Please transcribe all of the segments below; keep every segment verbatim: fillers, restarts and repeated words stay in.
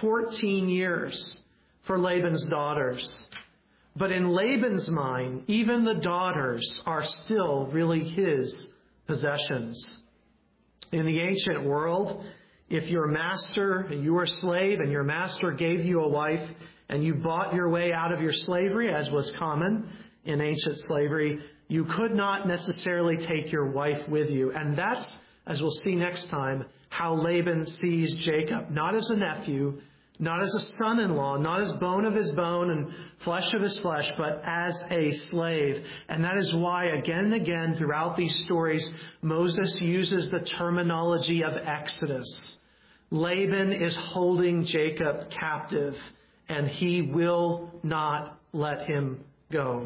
fourteen years for Laban's daughters. But in Laban's mind, even the daughters are still really his possessions. In the ancient world, if your master, you were a slave and your master gave you a wife and you bought your way out of your slavery, as was common in ancient slavery, you could not necessarily take your wife with you. And that's, as we'll see next time, how Laban sees Jacob, not as a nephew, not as a son-in-law, not as bone of his bone and flesh of his flesh, but as a slave. And that is why, again and again, throughout these stories, Moses uses the terminology of Exodus. Laban is holding Jacob captive, and he will not let him go.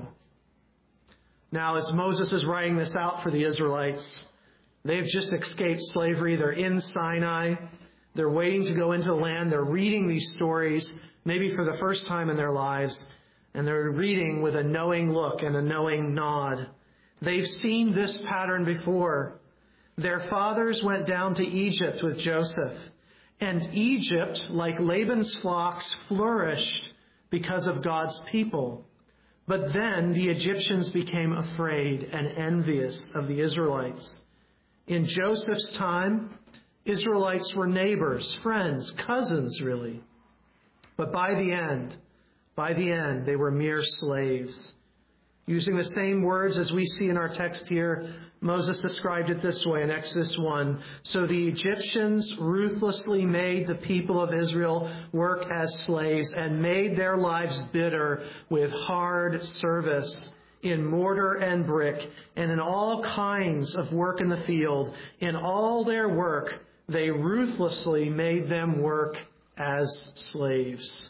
Now, as Moses is writing this out for the Israelites, they've just escaped slavery. They're in Sinai. They're waiting to go into the land. They're reading these stories, maybe for the first time in their lives, and they're reading with a knowing look and a knowing nod. They've seen this pattern before. Their fathers went down to Egypt with Joseph, and Egypt, like Laban's flocks, flourished because of God's people. But then the Egyptians became afraid and envious of the Israelites. In Joseph's time, Israelites were neighbors, friends, cousins, really. But by the end, by the end, they were mere slaves. Using the same words as we see in our text here, Moses described it this way in Exodus one. So the Egyptians ruthlessly made the people of Israel work as slaves and made their lives bitter with hard service in mortar and brick and in all kinds of work in the field. In all their work, they ruthlessly made them work as slaves.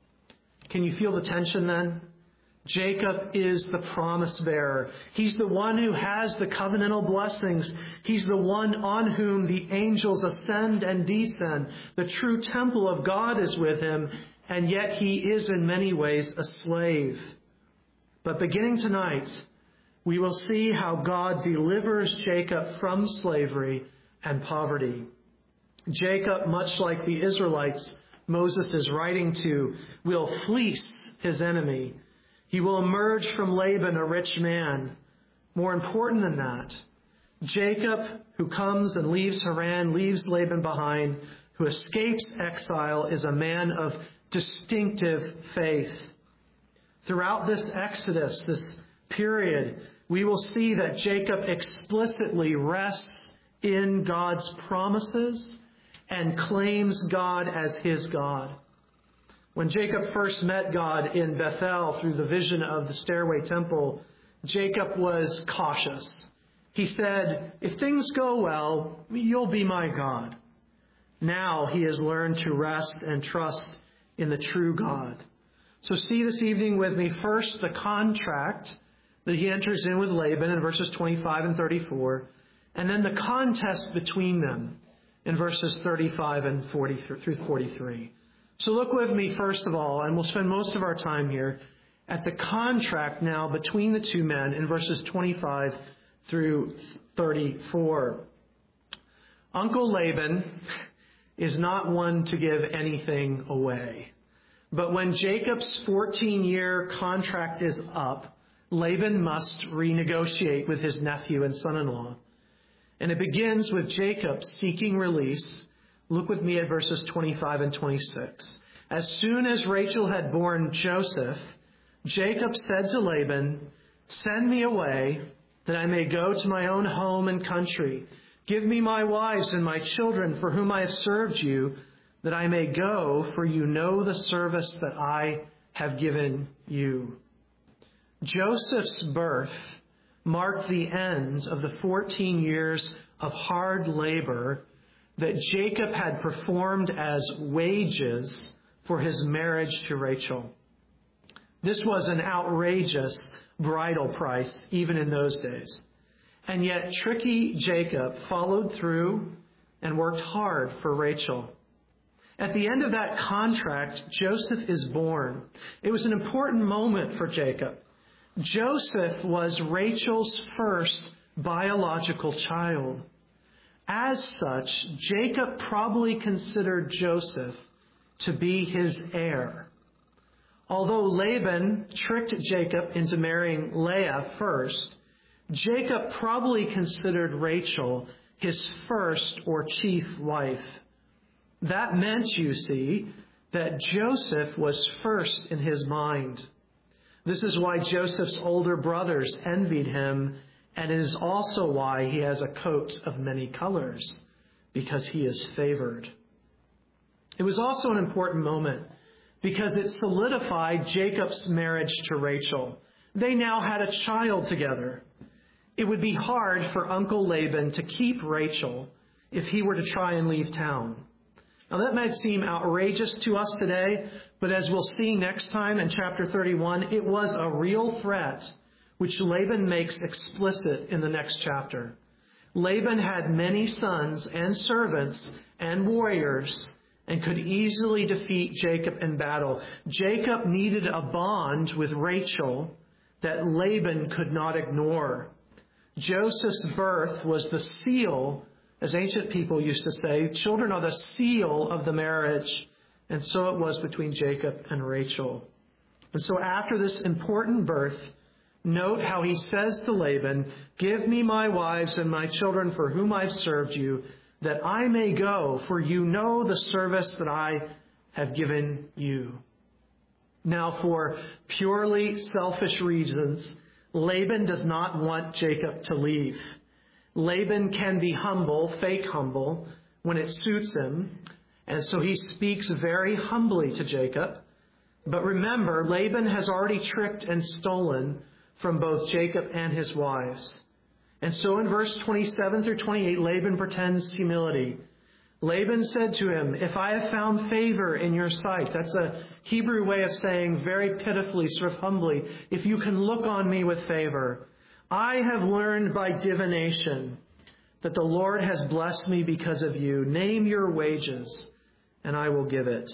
Can you feel the tension then? Jacob is the promise bearer. He's the one who has the covenantal blessings. He's the one on whom the angels ascend and descend. The true temple of God is with him, and yet he is in many ways a slave. But beginning tonight, we will see how God delivers Jacob from slavery and poverty. Jacob, much like the Israelites Moses is writing to, will fleece his enemy. He will emerge from Laban a rich man. More important than that, Jacob, who comes and leaves Haran, leaves Laban behind, who escapes exile, is a man of distinctive faith. Throughout this Exodus, this period, we will see that Jacob explicitly rests in God's promises and claims God as his God. When Jacob first met God in Bethel through the vision of the stairway temple, Jacob was cautious. He said, if things go well, you'll be my God. Now he has learned to rest and trust in the true God. So see this evening with me first the contract that he enters in with Laban in verses twenty-five and thirty-four, and then the contest between them in verses thirty-five and forty through forty-three. So look with me first of all, and we'll spend most of our time here, at the contract now between the two men in verses twenty-five through thirty-four. Uncle Laban is not one to give anything away. But when Jacob's fourteen-year contract is up, Laban must renegotiate with his nephew and son-in-law. And it begins with Jacob seeking release. Look with me at verses twenty-five and twenty-six. As soon as Rachel had borne Joseph, Jacob said to Laban, send me away that I may go to my own home and country. Give me my wives and my children for whom I have served you, that I may go, for you know the service that I have given you. Joseph's birth marked the end of the fourteen years of hard labor that Jacob had performed as wages for his marriage to Rachel. This was an outrageous bridal price, even in those days. And yet tricky Jacob followed through and worked hard for Rachel. At the end of that contract, Joseph is born. It was an important moment for Jacob. Joseph was Rachel's first biological child. As such, Jacob probably considered Joseph to be his heir. Although Laban tricked Jacob into marrying Leah first, Jacob probably considered Rachel his first or chief wife. That meant, you see, that Joseph was first in his mind. This is why Joseph's older brothers envied him, and it is also why he has a coat of many colors, because he is favored. It was also an important moment because it solidified Jacob's marriage to Rachel. They now had a child together. It would be hard for Uncle Laban to keep Rachel if he were to try and leave town. Now that might seem outrageous to us today, but as we'll see next time in chapter thirty-one, it was a real threat, which Laban makes explicit in the next chapter. Laban had many sons and servants and warriors and could easily defeat Jacob in battle. Jacob needed a bond with Rachel that Laban could not ignore. Joseph's birth was the seal, as ancient people used to say, children are the seal of the marriage. And so it was between Jacob and Rachel. And so after this important birth, note how he says to Laban, "Give me my wives and my children for whom I've served you, that I may go, for you know the service that I have given you." Now, for purely selfish reasons, Laban does not want Jacob to leave. Laban can be humble, fake humble, when it suits him, and so he speaks very humbly to Jacob. But remember, Laban has already tricked and stolen from both Jacob and his wives. And so in verse twenty-seven through twenty-eight, Laban pretends humility. Laban said to him, "If I have found favor in your sight," that's a Hebrew way of saying very pitifully, sort of humbly, "if you can look on me with favor, I have learned by divination that the Lord has blessed me because of you. Name your wages, and I will give it."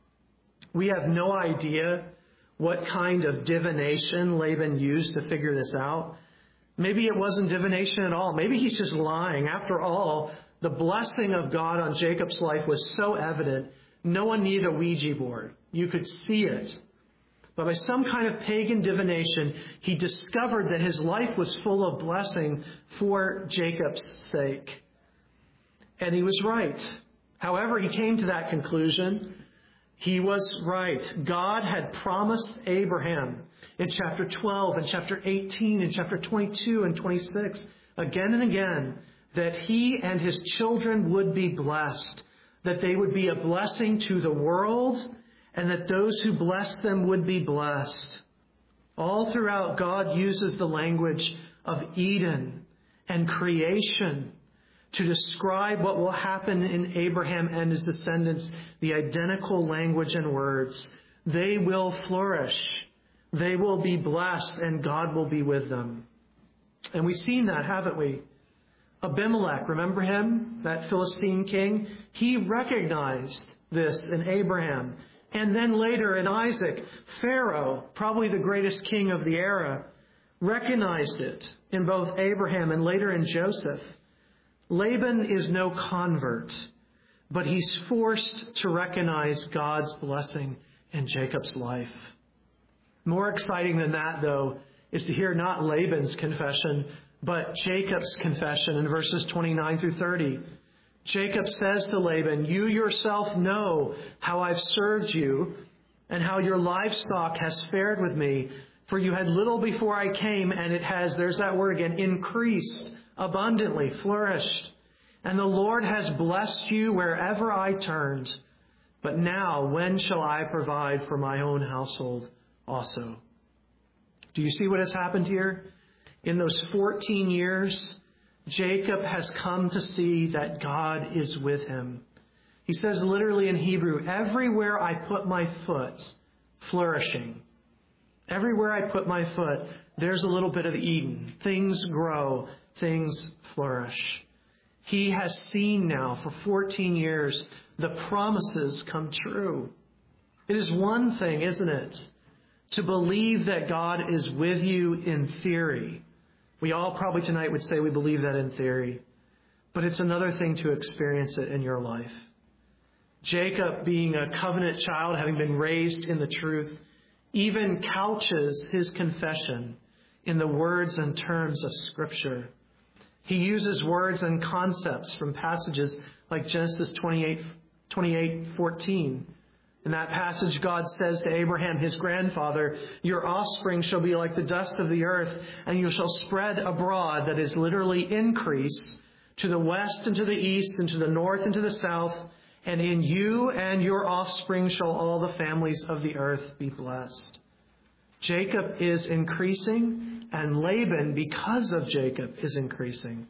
We have no idea what kind of divination Laban used to figure this out. Maybe it wasn't divination at all. Maybe he's just lying. After all, the blessing of God on Jacob's life was so evident, no one needed a Ouija board. You could see it. But by some kind of pagan divination, he discovered that his life was full of blessing for Jacob's sake. And he was right. However, he came to that conclusion. He was right. God had promised Abraham in chapter twelve and chapter eighteen and chapter twenty-two and twenty-six, again and again, that he and his children would be blessed, that they would be a blessing to the world, and that those who bless them would be blessed. All throughout, God uses the language of Eden and creation to describe what will happen in Abraham and his descendants, the identical language and words. They will flourish. They will be blessed, and God will be with them. And we've seen that, haven't we? Abimelech, remember him? That Philistine king? He recognized this in Abraham. And then later in Isaac, Pharaoh, probably the greatest king of the era, recognized it in both Abraham and later in Joseph. Laban is no convert, but he's forced to recognize God's blessing in Jacob's life. More exciting than that, though, is to hear not Laban's confession, but Jacob's confession in verses twenty-nine through thirty. Jacob says to Laban, "You yourself know how I've served you and how your livestock has fared with me. For you had little before I came, and it has," there's that word again, "increased abundantly," flourished. "And the Lord has blessed you wherever I turned. But now, when shall I provide for my own household also?" Do you see what has happened here? In those fourteen years, Jacob has come to see that God is with him. He says literally in Hebrew, "Everywhere I put my foot, flourishing." Everywhere I put my foot, there's a little bit of Eden. Things grow, things flourish. He has seen now for fourteen years the promises come true. It is one thing, isn't it, to believe that God is with you in theory. We all probably tonight would say we believe that in theory. But it's another thing to experience it in your life. Jacob, being a covenant child, having been raised in the truth, even couches his confession in the words and terms of Scripture. He uses words and concepts from passages like Genesis twenty-eight, twenty-eight fourteen. In that passage, God says to Abraham, his grandfather, "Your offspring shall be like the dust of the earth, and you shall spread abroad," that is literally increase, "to the west and to the east and to the north and to the south, and in you and your offspring shall all the families of the earth be blessed." Jacob is increasing, and Laban, because of Jacob, is increasing.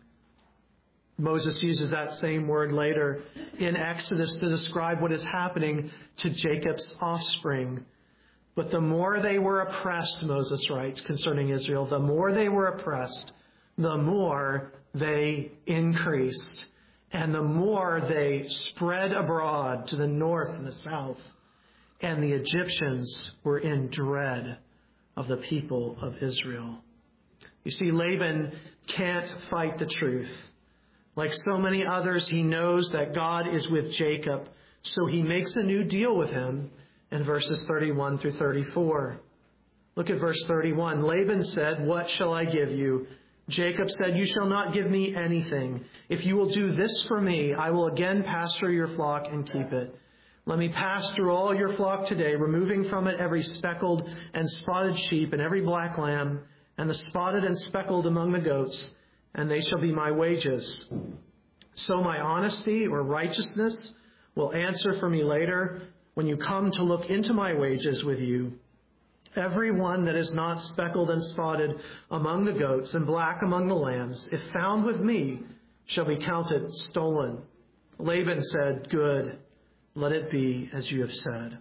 Moses uses that same word later in Exodus to describe what is happening to Jacob's offspring. But the more they were oppressed, Moses writes concerning Israel, the more they were oppressed, the more they increased, and the more they spread abroad to the north and the south. And the Egyptians were in dread of the people of Israel. You see, Laban can't fight the truth. Like so many others, he knows that God is with Jacob, so he makes a new deal with him in verses thirty-one through thirty-four. Look at verse thirty-one. Laban said, "What shall I give you?" Jacob said, "You shall not give me anything. If you will do this for me, I will again pasture your flock and keep it. Let me pass through all your flock today, removing from it every speckled and spotted sheep and every black lamb, and the spotted and speckled among the goats, and they shall be my wages. So my honesty or righteousness will answer for me later when you come to look into my wages with you. Every one that is not speckled and spotted among the goats and black among the lambs, if found with me, shall be counted stolen." Laban said, "Good, let it be as you have said."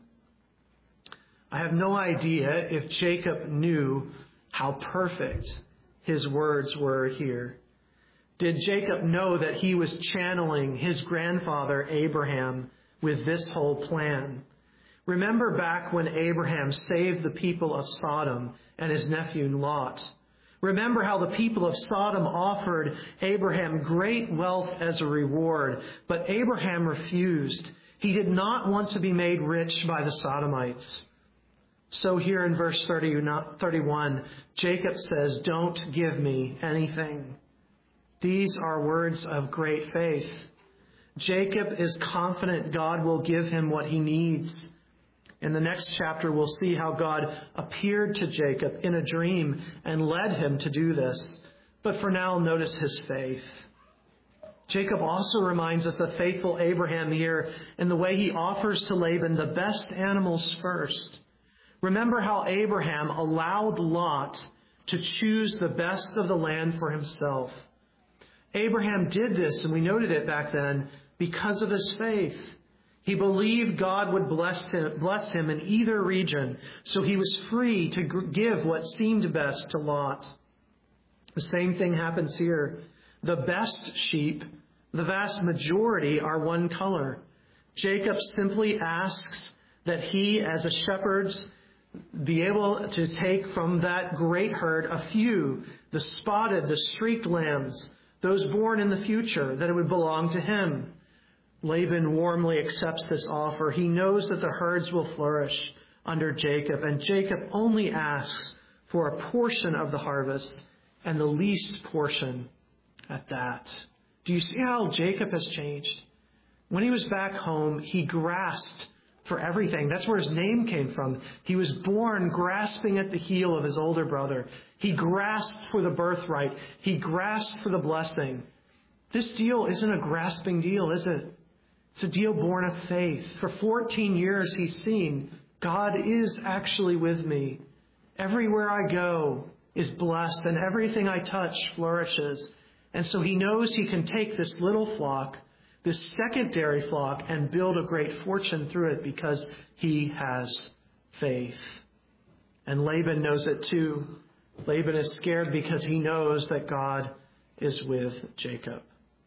I have no idea if Jacob knew how perfect his words were here. Did Jacob know that he was channeling his grandfather Abraham with this whole plan? Remember back when Abraham saved the people of Sodom and his nephew Lot. Remember how the people of Sodom offered Abraham great wealth as a reward, but Abraham refused. He did not want to be made rich by the Sodomites. So here in verse thirty, thirty-one, Jacob says, "Don't give me anything." These are words of great faith. Jacob is confident God will give him what he needs. In the next chapter, we'll see how God appeared to Jacob in a dream and led him to do this. But for now, notice his faith. Jacob also reminds us of faithful Abraham here in the way he offers to Laban the best animals first. Remember how Abraham allowed Lot to choose the best of the land for himself. Abraham did this, and we noted it back then, because of his faith. He believed God would bless him, bless him in either region, so he was free to give what seemed best to Lot. The same thing happens here. The best sheep, the vast majority, are one color. Jacob simply asks that he, as a shepherd, be able to take from that great herd a few, the spotted, the streaked lambs, those born in the future, that it would belong to him. Laban warmly accepts this offer. He knows that the herds will flourish under Jacob, and Jacob only asks for a portion of the harvest, and the least portion at that. Do you see how Jacob has changed? When he was back home, he grasped for everything. That's where his name came from. He was born grasping at the heel of his older brother. He grasped for the birthright. He grasped for the blessing. This deal isn't a grasping deal, is it? It's a deal born of faith. For fourteen years, he's seen God is actually with me. Everywhere I go is blessed, and everything I touch flourishes. And so he knows he can take this little flock, this secondary flock, and build a great fortune through it because he has faith. And Laban knows it too. Laban is scared because he knows that God is with Jacob.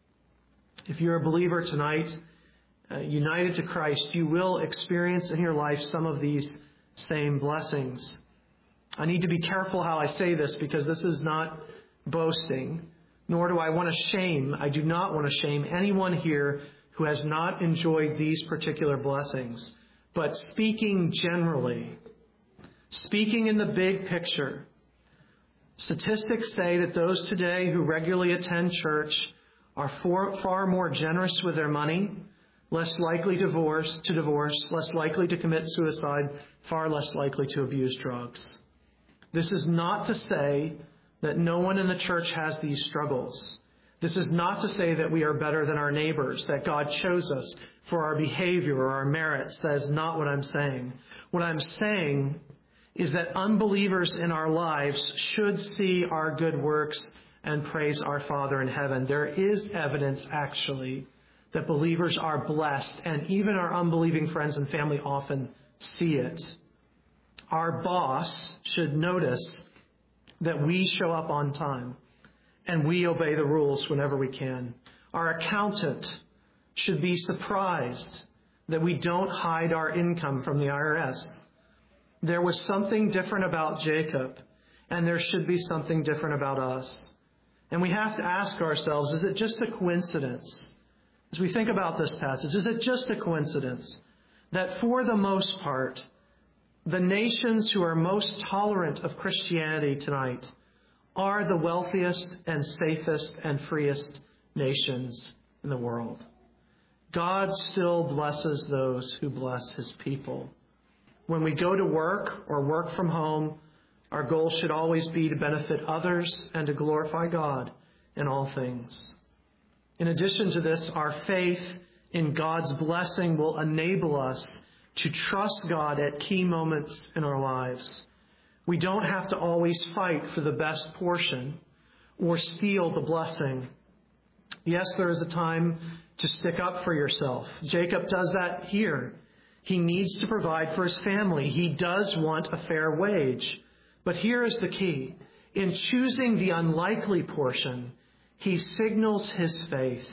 If you're a believer tonight, uh, united to Christ, you will experience in your life some of these same blessings. I need to be careful how I say this because this is not boasting, nor do I want to shame. I do not want to shame anyone here who has not enjoyed these particular blessings. But speaking generally, speaking in the big picture, statistics say that those today who regularly attend church are far, far more generous with their money, less likely divorce, to divorce, less likely to commit suicide, far less likely to abuse drugs. This is not to say that no one in the church has these struggles. This is not to say that we are better than our neighbors, that God chose us for our behavior or our merits. That is not what I'm saying. What I'm saying is that unbelievers in our lives should see our good works and praise our Father in heaven. There is evidence, actually, that believers are blessed, and even our unbelieving friends and family often see it. Our boss should notice that we show up on time and we obey the rules whenever we can. Our accountant should be surprised that we don't hide our income from the I R S. There was something different about Jacob, and there should be something different about us. And we have to ask ourselves, is it just a coincidence? As we think about this passage, is it just a coincidence that for the most part, the nations who are most tolerant of Christianity tonight are the wealthiest and safest and freest nations in the world? God still blesses those who bless his people. When we go to work or work from home, our goal should always be to benefit others and to glorify God in all things. In addition to this, our faith in God's blessing will enable us to trust God at key moments in our lives. We don't have to always fight for the best portion or steal the blessing. Yes, there is a time to stick up for yourself. Jacob does that here. He needs to provide for his family. He does want a fair wage. But here is the key. In choosing the unlikely portion, he signals his faith.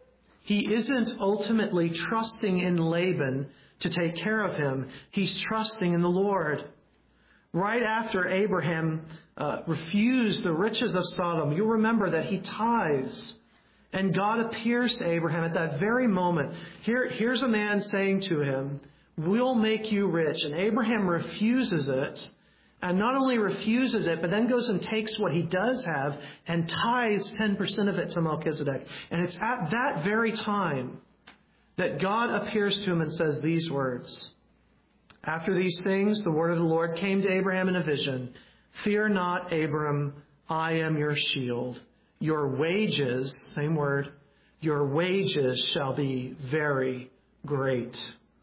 He isn't ultimately trusting in Laban to take care of him. He's trusting in the Lord. Right after Abraham uh, refused the riches of Sodom, you remember that he tithes. And God appears to Abraham at that very moment. Here, here's a man saying to him, "We'll make you rich." And Abraham refuses it. And not only refuses it, but then goes and takes what he does have and tithes ten percent of it to Melchizedek. And it's at that very time that God appears to him and says these words. After these things, the word of the Lord came to Abraham in a vision. "Fear not, Abram, I am your shield. Your wages," same word, "your wages shall be very great."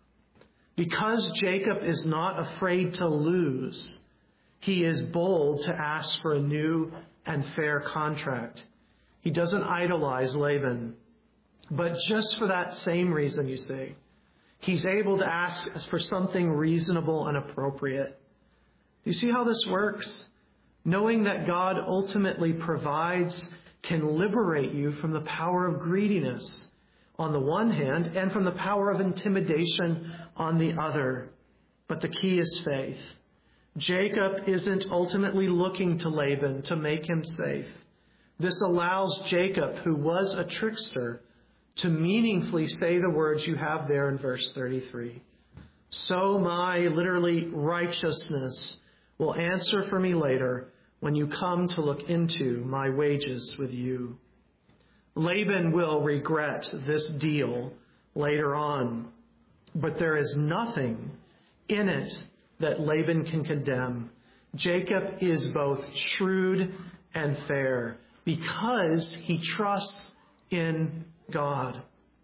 Because Jacob is not afraid to lose, he is bold to ask for a new and fair contract. He doesn't idolize Laban. But just for that same reason, you see, he's able to ask for something reasonable and appropriate. Do you see how this works? Knowing that God ultimately provides can liberate you from the power of greediness on the one hand and from the power of intimidation on the other. But the key is faith. Jacob isn't ultimately looking to Laban to make him safe. This allows Jacob, who was a trickster, to meaningfully say the words you have there in verse thirty-three. "So my," literally, "righteousness will answer for me later when you come to look into my wages with you." Laban will regret this deal later on, but there is nothing in it that Laban can condemn. Jacob is both shrewd and fair because he trusts in God.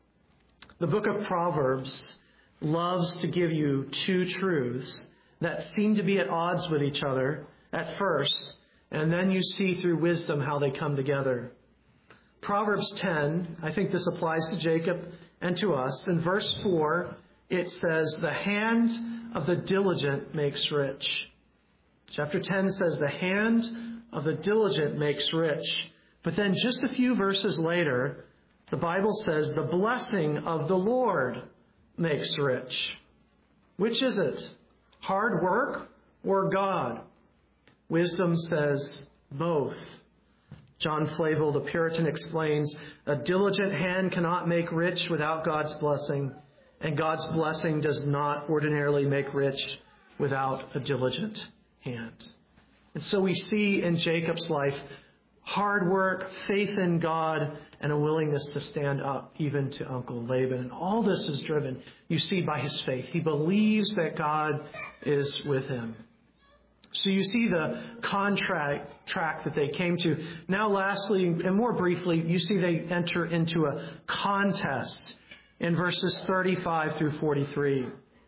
The book of Proverbs loves to give you two truths that seem to be at odds with each other at first, and then you see through wisdom how they come together. Proverbs ten, I think this applies to Jacob and to us. In verse four, it says, "The hand of the diligent makes rich." Chapter ten says, "The hand of the diligent makes rich." But then just a few verses later, the Bible says, "The blessing of the Lord makes rich." Which is it? Hard work or God? Wisdom says both. John Flavel, the Puritan, explains, a diligent hand cannot make rich without God's blessing, and God's blessing does not ordinarily make rich without a diligent hand. And so we see in Jacob's life hard work, faith in God, and a willingness to stand up even to Uncle Laban. And all this is driven, you see, by his faith. He believes that God is with him. So you see the contract track that they came to. Now lastly, and more briefly, you see they enter into a contest in verses thirty-five through forty-three.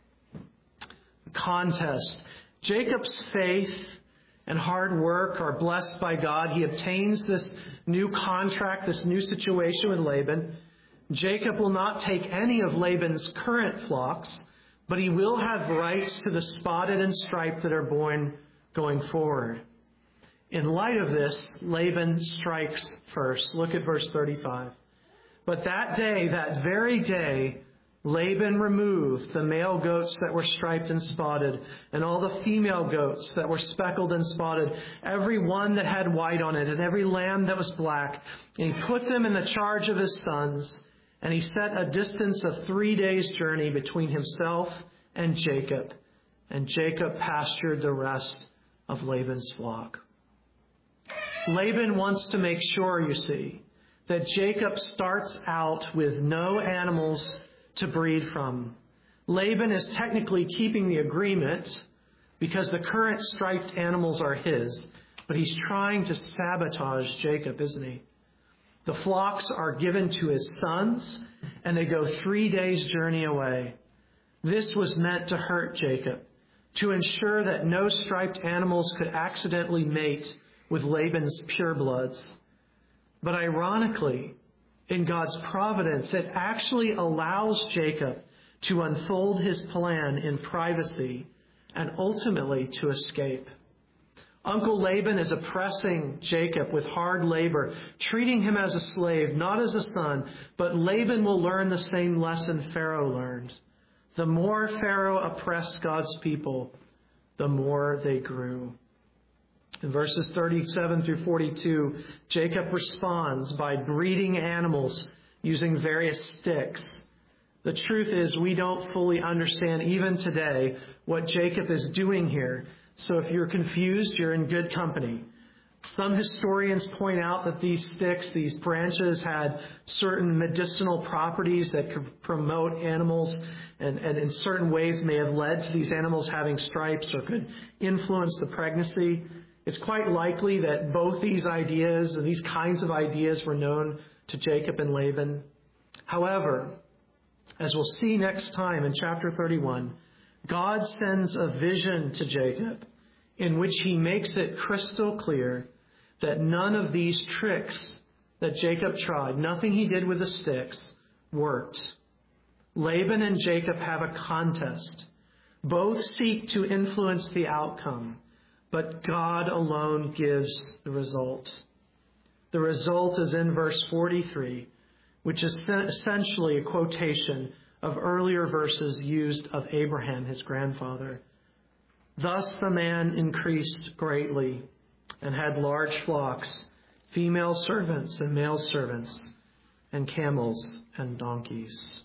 Contest. Jacob's faith and hard work are blessed by God. He obtains this new contract, this new situation with Laban. Jacob will not take any of Laban's current flocks, but he will have rights to the spotted and striped that are born going forward. In light of this, Laban strikes first. Look at verse thirty-five. But that day, that very day, Laban removed the male goats that were striped and spotted, and all the female goats that were speckled and spotted, every one that had white on it, and every lamb that was black. And he put them in the charge of his sons, and he set a distance of three days' journey between himself and Jacob. And Jacob pastured the rest of Laban's flock. Laban wants to make sure, you see, that Jacob starts out with no animals to breed from. Laban is technically keeping the agreement because the current striped animals are his, but he's trying to sabotage Jacob, isn't he? The flocks are given to his sons, and they go three days' journey away. This was meant to hurt Jacob, to ensure that no striped animals could accidentally mate with Laban's purebloods. But ironically, in God's providence, it actually allows Jacob to unfold his plan in privacy and ultimately to escape. Uncle Laban is oppressing Jacob with hard labor, treating him as a slave, not as a son, but Laban will learn the same lesson Pharaoh learned. The more Pharaoh oppressed God's people, the more they grew. In verses thirty-seven through forty-two, Jacob responds by breeding animals using various sticks. The truth is, we don't fully understand even today what Jacob is doing here. So if you're confused, you're in good company. Some historians point out that these sticks, these branches, had certain medicinal properties that could promote animals and, and in certain ways may have led to these animals having stripes or could influence the pregnancy. It's quite likely that both these ideas and these kinds of ideas were known to Jacob and Laban. However, as we'll see next time in chapter thirty-one, God sends a vision to Jacob in which he makes it crystal clear that none of these tricks that Jacob tried, nothing he did with the sticks, worked. Laban and Jacob have a contest. Both seek to influence the outcome, but God alone gives the result. The result is in verse forty-three, which is essentially a quotation of earlier verses used of Abraham, his grandfather. Thus the man increased greatly and had large flocks, female servants and male servants, and camels and donkeys.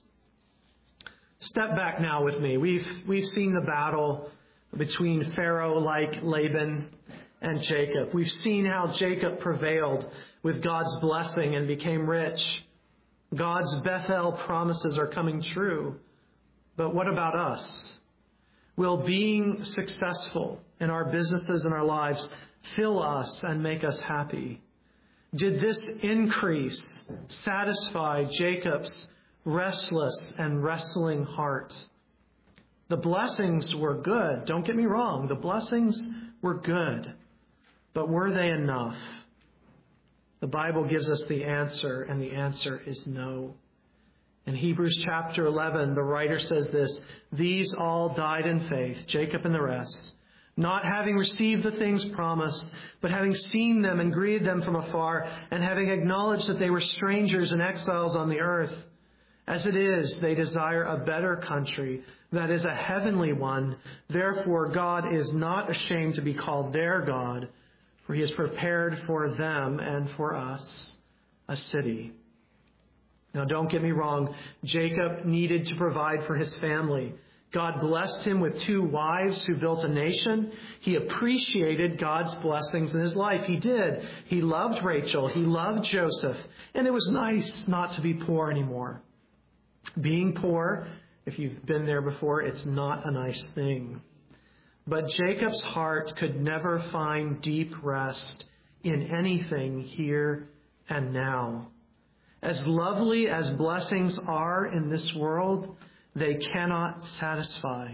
Step back now with me. We've, we've seen the battle between Pharaoh-like Laban and Jacob. We've seen how Jacob prevailed with God's blessing and became rich. God's Bethel promises are coming true. But what about us? Will being successful in our businesses and our lives fill us and make us happy? Did this increase satisfy Jacob's restless and wrestling heart? The blessings were good. Don't get me wrong. The blessings were good. But were they enough? The Bible gives us the answer, and the answer is no. In Hebrews chapter eleven, the writer says this, "These all died in faith, Jacob and the rest, not having received the things promised, but having seen them and greeted them from afar, and having acknowledged that they were strangers and exiles on the earth. As it is, they desire a better country, that is a heavenly one. Therefore, God is not ashamed to be called their God, for he has prepared for them and for us a city. Now, don't get me wrong. Jacob needed to provide for his family. God blessed him with two wives who built a nation. He appreciated God's blessings in his life. He did. He loved Rachel. He loved Joseph. And it was nice not to be poor anymore. Being poor, if you've been there before, it's not a nice thing. But Jacob's heart could never find deep rest in anything here and now. As lovely as blessings are in this world, they cannot satisfy.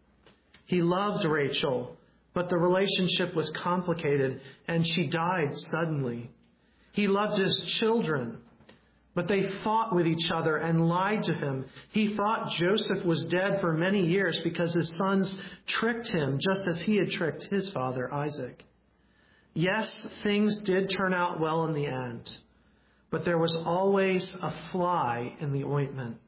He loved Rachel, but the relationship was complicated and she died suddenly. He loved his children, but they fought with each other and lied to him. He thought Joseph was dead for many years because his sons tricked him, just as he had tricked his father, Isaac. Yes, things did turn out well in the end, but there was always a fly in the ointment.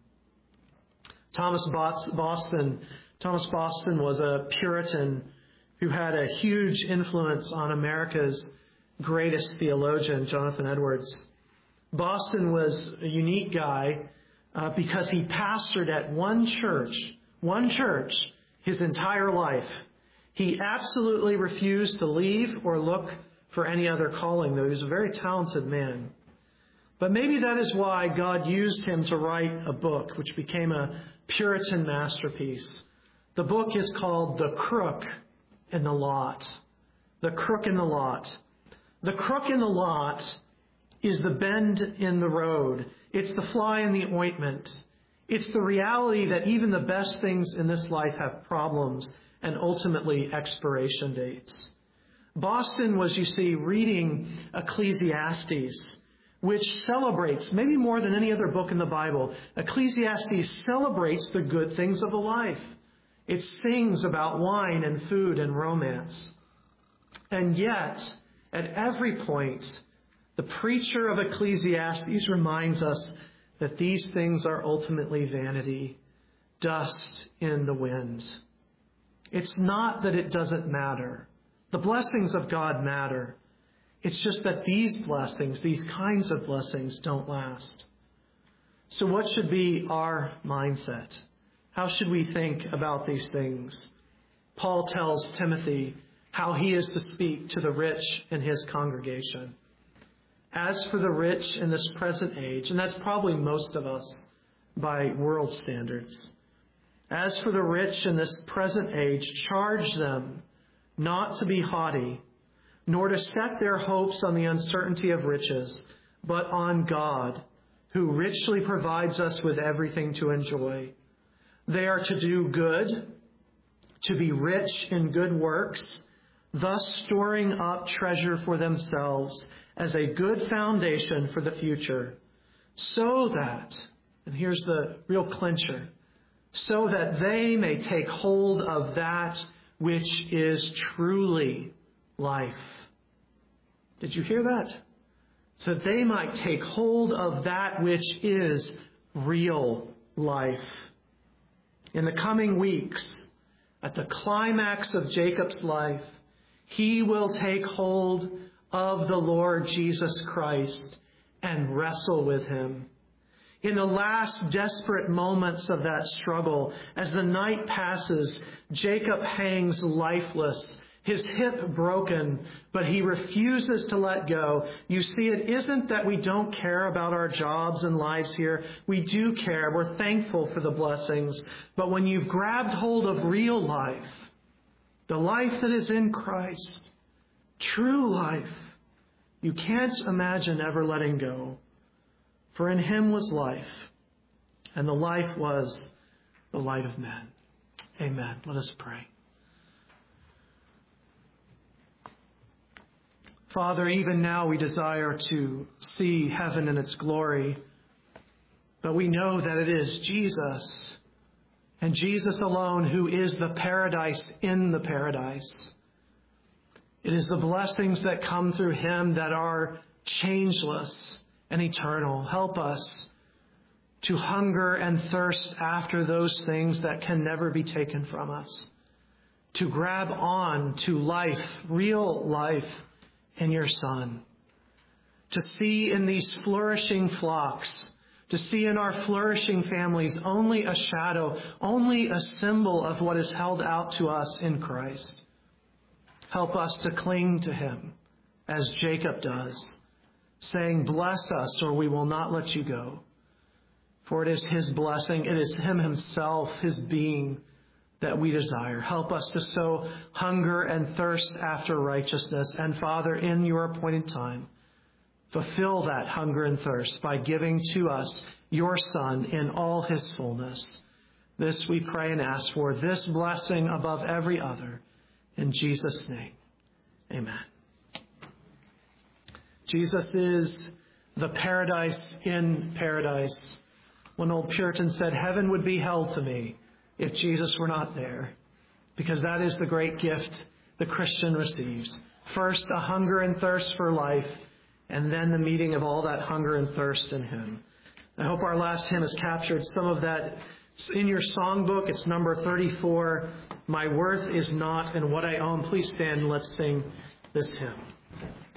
Thomas Boston, Thomas Boston was a Puritan who had a huge influence on America's greatest theologian, Jonathan Edwards. Boston was a unique guy uh, because he pastored at one church, one church, his entire life. He absolutely refused to leave or look for any other calling, though he was a very talented man. But maybe that is why God used him to write a book, which became a Puritan masterpiece. The book is called The Crook in the Lot. The Crook in the Lot. The crook in the lot is the bend in the road. It's the fly in the ointment. It's the reality that even the best things in this life have problems and ultimately expiration dates. Boston was, you see, reading Ecclesiastes, which celebrates, maybe more than any other book in the Bible, Ecclesiastes celebrates the good things of a life. It sings about wine and food and romance. And yet, at every point, the preacher of Ecclesiastes reminds us that these things are ultimately vanity, dust in the wind. It's not that it doesn't matter. The blessings of God matter. It's just that these blessings, these kinds of blessings, don't last. So what should be our mindset? How should we think about these things? Paul tells Timothy how he is to speak to the rich in his congregation. As for the rich in this present age, and that's probably most of us by world standards, as for the rich in this present age, charge them not to be haughty, nor to set their hopes on the uncertainty of riches, but on God, who richly provides us with everything to enjoy. They are to do good, to be rich in good works, thus storing up treasure for themselves as a good foundation for the future, so that, and here's the real clincher, so that they may take hold of that which is truly life. Did you hear that? So that they might take hold of that which is real life. In the coming weeks, at the climax of Jacob's life, he will take hold of the Lord Jesus Christ and wrestle with him. In the last desperate moments of that struggle, as the night passes, Jacob hangs lifeless, his hip broken, but he refuses to let go. You see, it isn't that we don't care about our jobs and lives here. We do care. We're thankful for the blessings. But when you've grabbed hold of real life, the life that is in Christ, true life, you can't imagine ever letting go. For in him was life, and the life was the light of men. Amen. Let us pray. Father, even now we desire to see heaven in its glory, but we know that it is Jesus, and Jesus alone, who is the paradise in the paradise. It is the blessings that come through him that are changeless and eternal. Help us to hunger and thirst after those things that can never be taken from us, to grab on to life, real life in your Son. To see in these flourishing flocks, to see in our flourishing families only a shadow, only a symbol of what is held out to us in Christ. Help us to cling to him as Jacob does, saying, bless us or we will not let you go. For it is his blessing, it is him himself, his being that we desire. Help us to sow hunger and thirst after righteousness. And Father, in your appointed time, fulfill that hunger and thirst by giving to us your Son in all his fullness. This we pray and ask for, this blessing above every other. In Jesus' name, amen. Jesus is the paradise in paradise. One old Puritan said, heaven would be hell to me if Jesus were not there, because that is the great gift the Christian receives. First, a hunger and thirst for life, and then the meeting of all that hunger and thirst in him. I hope our last hymn has captured some of that in your songbook. It's number thirty-four, My Worth is Not in What I Own. Please stand and let's sing this hymn.